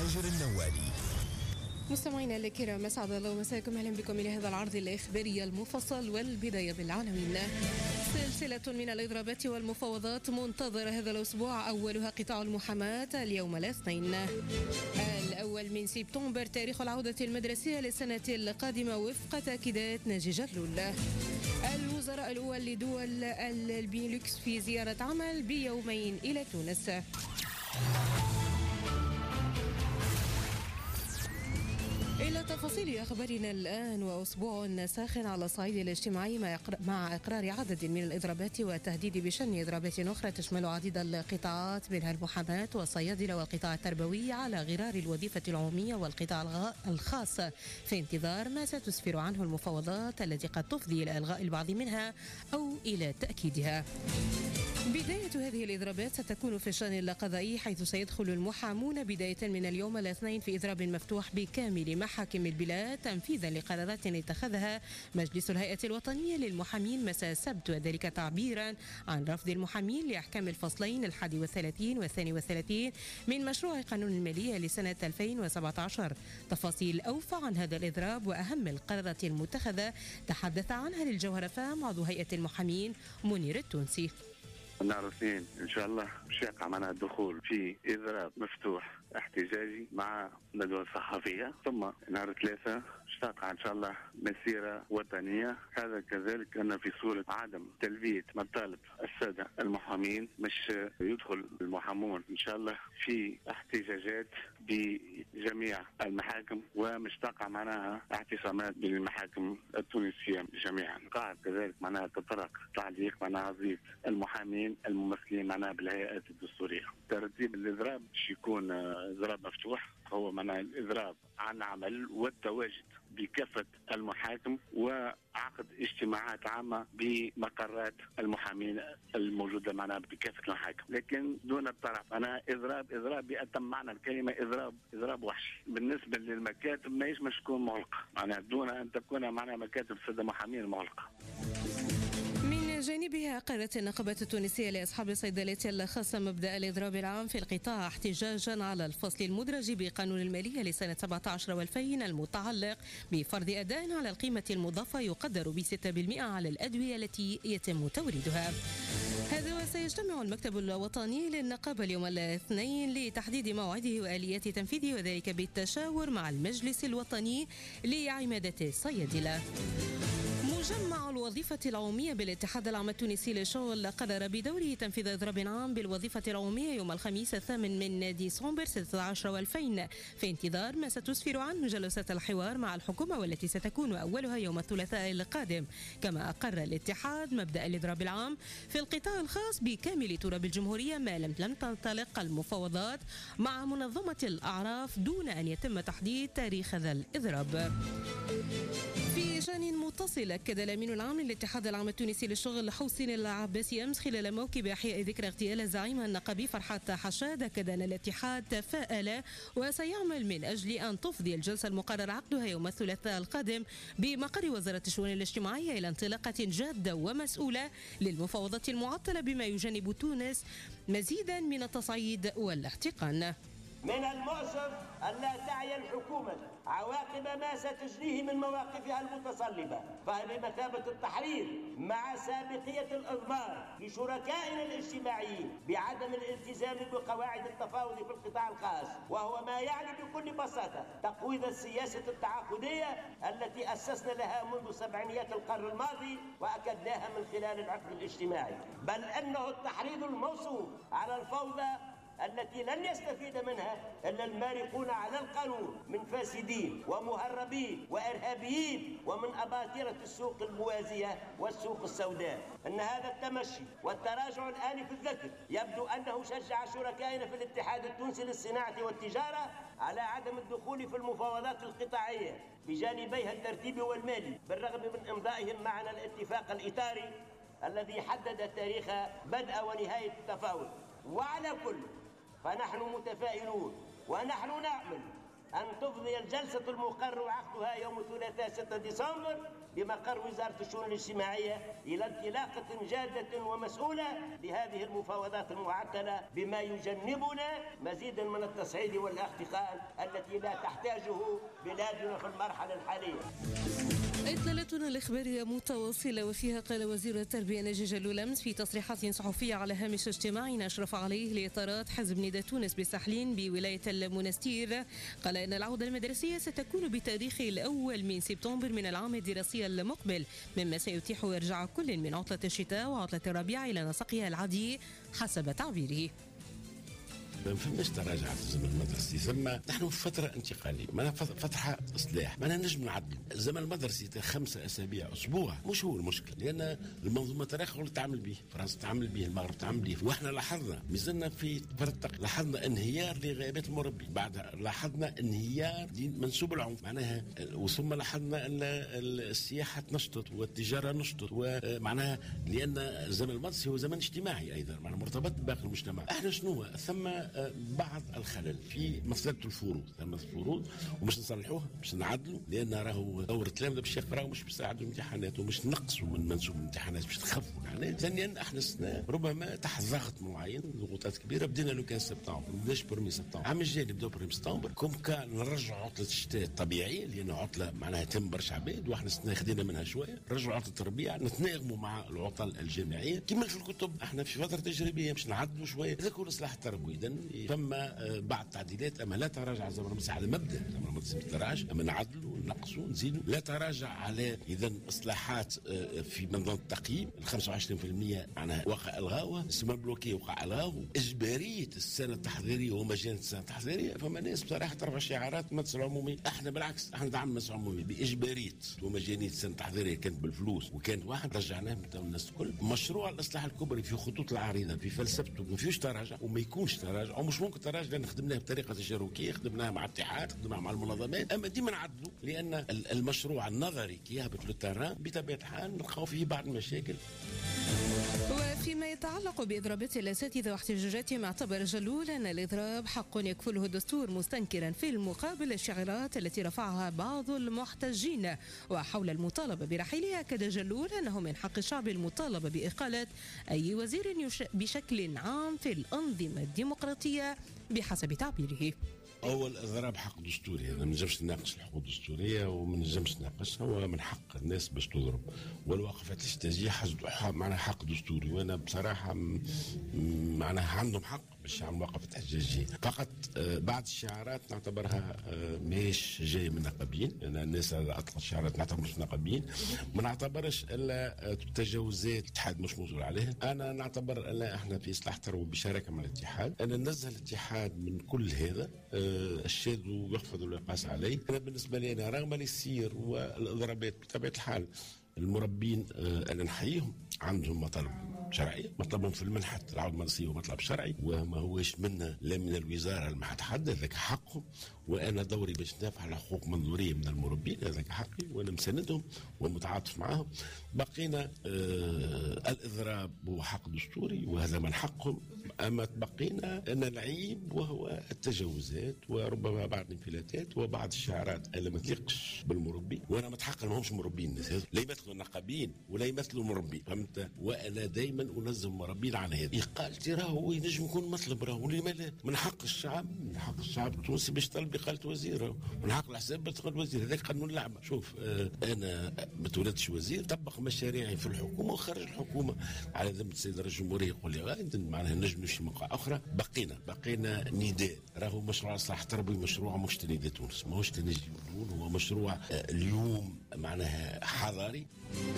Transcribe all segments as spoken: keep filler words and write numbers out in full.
ماجر النوالي. مستمعينا الكرام، اسعد الله مساكم، اهلا بكم الى هذا العرض الاخباري المفصل. والبدايه بالعناوين. سلسله من الاضرابات والمفاوضات منتظره هذا الاسبوع، اولها قطاع المحاماه اليوم الاثنين الأول من سبتمبر تاريخ العودة المدرسية للسنة القادمة وفق تأكيدات ناجي جلول. الوزراء الأول لدول البيلوكس في زيارة عمل بيومين إلى تونس. إلى تفاصيل أخبارنا الآن. وأسبوع ساخن على الصعيد الاجتماعي مع إقرار عدد من الإضرابات والتهديد بشن إضرابات أخرى تشمل عديد القطاعات منها المحاماة والصيادلة والقطاع التربوي على غرار الوظيفة العمومية والقطاع الخاص، في انتظار ما ستسفر عنه المفاوضات التي قد تفضي إلى إلغاء البعض منها أو إلى تأكيدها. بداية هذه الإضرابات ستكون في الشأن القضائي، حيث سيدخل المحامون بداية من اليوم الاثنين في إضراب مفتوح بكامل محاكم البلاد تنفيذا لقرارات اتخذها مجلس الهيئة الوطنية للمحامين مساء السبت، وذلك تعبيرا عن رفض المحامين لأحكام الفصلين الحادي والثلاثين والثاني والثلاثين من مشروع قانون المالية لسنة ألفين وسبعة عشر. تفاصيل أوفى عن هذا الإضراب وأهم القرارات المتخذة تحدث عنها للجوهرة فام عضو هيئة المحامين منير التونسي. نهار الاثنين ان شاء الله مش يقع معنا الدخول في اضراب مفتوح احتجاجي مع ندوة صحفية، ثم نهار ثلاثة تقع ان شاء الله مسيرة وطنية. هذا كذلك ان في صورة عدم تلبية مطالب السادة المحامين مش يدخل المحامون ان شاء الله في احتجاجات بجميع المحاكم، ومش تقع معناها اعتصامات بالمحاكم التونسية جميعا. قاعد كذلك معناها تطرق تعليق معناها ضيف المحامين الممثلين معناها بالهيئات الدستورية. ترتيب الاضراب باش يكون اضراب مفتوح، هو معناها الاضراب عن عمل والتواجد بكافة المحاكم وعقد اجتماعات عامة بمقرات المحامين الموجودة معنا بكافة المحاكم، لكن دون الطرف. أنا إضراب إضراب بأتم معنى الكلمة، إضراب إضراب وحشي. بالنسبة للمكاتب ما يشمش تكون مغلقة، معناها دون أن تكون معنا مكاتب سادة محامين مغلقة. من جانبها قالت النقابة التونسية لأصحاب الصيدليات الخاصة مبدأ الإضراب العام في القطاع احتجاجا على الفصل المدرج بقانون المالية لسنة سبعة عشر والفين المتعلق بفرض أداء على القيمة المضافة يقدر بستة بالمئة على الأدوية التي يتم توريدها. هذا وسيجتمع المكتب الوطني للنقابة اليوم الاثنين لتحديد موعده وآليات تنفيذه، وذلك بالتشاور مع المجلس الوطني لعمادة الصيادلة. مجمع الوظيفة العمومية بالاتحاد العام التونسي للشغل قرر بدوره تنفيذ إضراب عام بالوظيفة العمومية يوم الخميس الثامن من ديسمبر ستة عشر والفين، في انتظار ما ستسفر عنه جلسات الحوار مع الحكومة والتي ستكون أولها يوم الثلاثاء القادم. كما أقر الاتحاد مبدأ الإضراب العام في القطاع الخاص بكامل تراب الجمهورية ما لم لم تنطلق المفاوضات مع منظمة الأعراف دون أن يتم تحديد تاريخ هذا الإضراب. في شأن متصل، أكد الأمين العام للاتحاد العام التونسي للشغل حسين العباسي أمس خلال موكب إحياء ذكرى اغتيال الزعيم النقابي فرحات حشاد، أكد أن الاتحاد تفاءل وسيعمل من أجل أن تفضي الجلسة المقرر عقدها يوم الثلاثاء القادم بمقر وزارة الشؤون الاجتماعية إلى انطلاقة جادة ومسؤولة للمفاوضات المعطلة، بما يجنب تونس مزيدا من التصعيد والاحتقان. من المؤسف أن لا تعي الحكومة عواقب ما ستجريه من مواقفها المتصلبة، فهي بمثابة التحرير مع سابقية الإضمار لشركائنا الاجتماعيين بعدم الالتزام بقواعد التفاوض في القطاع الخاص، وهو ما يعني بكل بساطة تقويض السياسة التعاقدية التي أسسنا لها منذ سبعينيات القرن الماضي وأكدناها من خلال العقد الاجتماعي، بل أنه التحريض الموصوف على الفوضى التي لن يستفيد منها إلا المارقون على القانون من فاسدين ومهربين وإرهابيين ومن أباطرة السوق الموازية والسوق السوداء. أن هذا التمشي والتراجع الآن في الذكر يبدو أنه شجع شركائنا في الاتحاد التونسي للصناعة والتجارة على عدم الدخول في المفاوضات القطاعية بجانبيها الترتيبي والمالي، بالرغم من إمضائهم معنا الاتفاق الإطاري الذي حدد تاريخ بدء ونهاية التفاوض. وعلى كل فنحن متفائلون ونحن نأمل أن تفضي الجلسة المقرر عقدها يوم الثلاثاء ستة ديسمبر بمقر وزارة الشؤون الاجتماعية إلى انطلاقة جادة ومسؤولة لهذه المفاوضات المعطلة بما يجنبنا مزيدا من التصعيد والاحتقان التي لا تحتاجه بلادنا في المرحلة الحالية. إطلالتنا الإخبارية متواصلة، وفيها قال وزير التربية ناجي جلول أمس في تصريحات صحفية على هامش اجتماع أشرف عليه لإطارات حزب ندى تونس بسحلين بولاية المنستير، قال إن العودة المدرسية ستكون بتاريخ الأول من سبتمبر من العام الدراسي المقبل، مما سيتيح إرجاع كل من عطلة الشتاء وعطلة الربيع إلى نسقها العادي حسب تعبيره. ما فماش تراجع في الزمن المدرسي، ثم نحن في فتره انتقاليه، ما فتره اصلاح، ما نجم نعدلوا الزمن المدرسي خمسه اسابيع اسبوع، مش هو المشكل، لان المنظومه التاريخيه اللي تعمل به، فرنسا تعمل به، المغرب تعمل به، واحنا لاحظنا مازلنا في فرق، لاحظنا انهيار لغيابات المربي، بعد لاحظنا انهيار لمنسوب العنف، معناها وثم لاحظنا ان السياحه نشطت والتجاره نشطت، ومعناها لان الزمن المدرسي هو زمن اجتماعي ايضا، معناها مرتبط بباقي المجتمع. احنا شنو ثم بعض الخلل في مسألة الفروض، ثم الفروض ومش نصلحوها، مش نعدلوا، لأن راهو دور التلامذة باش يقراوا مش بيساعدوا الامتحانات، ومش نقصوا من منسوب الامتحانات باش تخفوا الامتحانات. ثانيا احنا سنة ربما تحت ضغط معين، ضغوطات كبيرة، بدينا لو كان سبتمبر، ما بداش برمي سبتمبر، العام الجاي نبداو برمي سبتمبر، كم كان نرجعوا عطلة الشتاء الطبيعية، لأن عطلة معناها تم برشا عباد واحنا سنة خدينا منها شوية، نرجعوا عطلة الربيع، نتناغموا مع العطل الجامعية كما في الكتب، احنا في فترة تجريبية باش نعدلوا شوية، هذا كل إصلاح تربوي. إذا ثم بعض تعديلات، اما لا تراجع الزمن المدرسي على مبدا الزمن المدرسي ما تراجع، اما نعدلوا نقصوا نزيدوا، لا تراجع على اذا اصلاحات في منظومه التقييم، ال خمسة وعشرين بالمئة معناها وقع الغاوه، السماء بلوكي وقع الغاوه، اجباريه السنه التحضيريه ومجال السنه التحضيريه، فما ناس بصراحه ترفع شعارات مدرسه العمومي، احنا بالعكس احنا ندعم المدرسه العمومي باجباريه ومجانيه السنه التحضيريه، كانت بالفلوس وكانت واحد رجعناه من الناس الكل. مشروع الاصلاح الكبري في خطوط العريضه في فلسفته ما فيهوش تراجع وما يكونش تراجع، ومش ممكن تراجع لان خدمناها بطريقه تشاركيه، خدمناها مع الاتحاد، خدمناها مع المنظمات، اما ديما نعدلوا، لان المشروع النظري كي يهبط للتران بطبيعه الحال نلقاو فيه بعض المشاكل. وفيما يتعلق بإضرابات الأساتذة واحتجاجاتهم، اعتبر جلول أن الإضراب حق يكفله الدستور، مستنكرا في المقابل الشعارات التي رفعها بعض المحتجين وحول المطالبة برحيلها. أكد جلول أنه من حق الشعب المطالبة بإقالة أي وزير بشكل عام في الأنظمة الديمقراطية بحسب تعبيره. أول إضراب حق دستوري، أنا ما نجمش نناقش الحقوق الدستورية وما نجمش نناقشها، هو من حق الناس باش تضرب، والوقفات الاحتجاجية معناها حق دستوري، وأنا بصراحة معناها عندهم حق باش يعملوا وقفة احتجاجية، فقط بعض الشعارات نعتبرها ماهيش جاية من نقابيين، لأن الناس أطلقت الشعارات نعتبر مش نقابيين، ما نعتبرش إلا تجاوزات الاتحاد مش مسؤول عليها. أنا نعتبر أن احنا في إصلاح تروي بشراكة مع الاتحاد، أنا ننزل الاتحاد من كل هذا الشاذ ويخفض ويقاس عليه. أنا بالنسبة لي أنا رغم السير والإضرابات بطبيعة الحال المربين أنا نحييهم، عندهم مطالب شرعية، مطلبهم في المنحة العودة المدرسية ومطلب شرعي وما هوش منا لا من الوزارة اللي ما حتحدد، ذاك حقهم، وأنا دوري باش ندافع على حقوق منظورية من المربين، هذاك حقي وأنا مساندهم ومتعاطف معهم. بقينا آه الإضراب هو حق دستوري وهذا من حقهم، أما بقينا أن العيب وهو التجاوزات وربما بعض الانفلاتات وبعض الشعارات اللي ما تليقش بالمربي، وأنا متحقق ما همش مربين الناس هذو، لا يمثلوا النقابين ولا يمثلوا المربين، فهمت؟ وأنا دائما أنزل المربين على هذا. إقالتي راهو ينجم يكون مطلب، راهو لما لا؟ من حق الشعب، من حق الشعب التونسي باش طلب إقالة وزير، من حق الحساب باش تقال وزير، هذاك قانون اللعبة. شوف آه أنا ما تولدش وزير، طبق مشاريعي في الحكومة وخرج الحكومة على ذمة السيد رئيس الجمهورية، يقول لي غايد معناها نجم نمشي موقع أخرى. بقينا بقينا نداء، راهو مشروع إصلاح تربوي مشروع مش تنيد تونس، ماهوش تنجي هو مشروع آه اليوم معناها حضاري.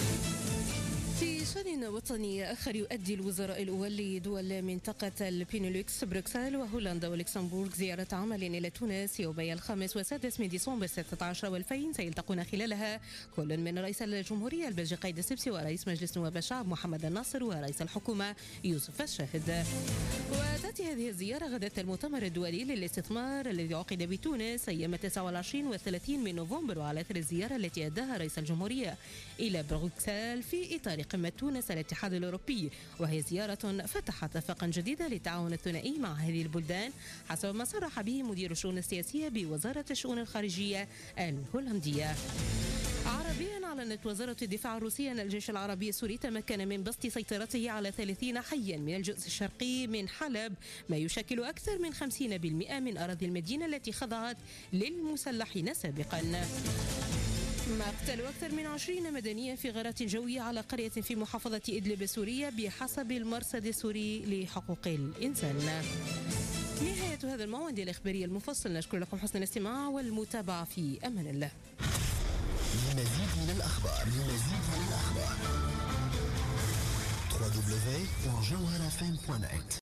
في شأن وطني آخر، يؤدي الوزراء الأول لدول منطقة البينولوكس بروكسل وهولندا ولوكسمبورغ زيارة عمل إلى تونس يومي الخامس والسادس من ديسمبر ستة عشر والفين، سيلتقون خلالها كل من رئيس الجمهورية البلجيقي قايد السبسي ورئيس مجلس نواب الشعب محمد الناصر ورئيس الحكومة يوسف الشاهد. وتأتي هذه الزيارة غداة المؤتمر الدولي للاستثمار الذي عقد بتونس أيام تسعة وعشرين وثلاثين من نوفمبر، وعلى أثر الزيارة التي أداها رئيس الجمهورية إلى بروكسل في إطار قمة تونس الاتحاد الأوروبي، وهي زيارة فتحت آفاقا جديدة للتعاون الثنائي مع هذه البلدان حسب ما صرح به مدير الشؤون السياسية بوزارة الشؤون الخارجية الهولندية. عربيا، أعلنت وزارة الدفاع الروسية أن الجيش العربي السوري تمكن من بسط سيطرته على ثلاثين حيا من الجزء الشرقي من حلب، ما يشكل أكثر من خمسين بالمئة من أراضي المدينة التي خضعت للمسلحين سابقا. مقتل أكثر من عشرين مدنيا في غارات جوية على قرية في محافظة إدلب السورية بحسب المرصد السوري لحقوق الإنسان. نهاية هذا الموعد الإخباري المفصل، نشكر لكم حسن الاستماع والمتابعة في أمان الله. لمزيد من الأخبار لمزيد من الأخبار دبليو دبليو دبليو دوت جوهرة إف إم دوت نت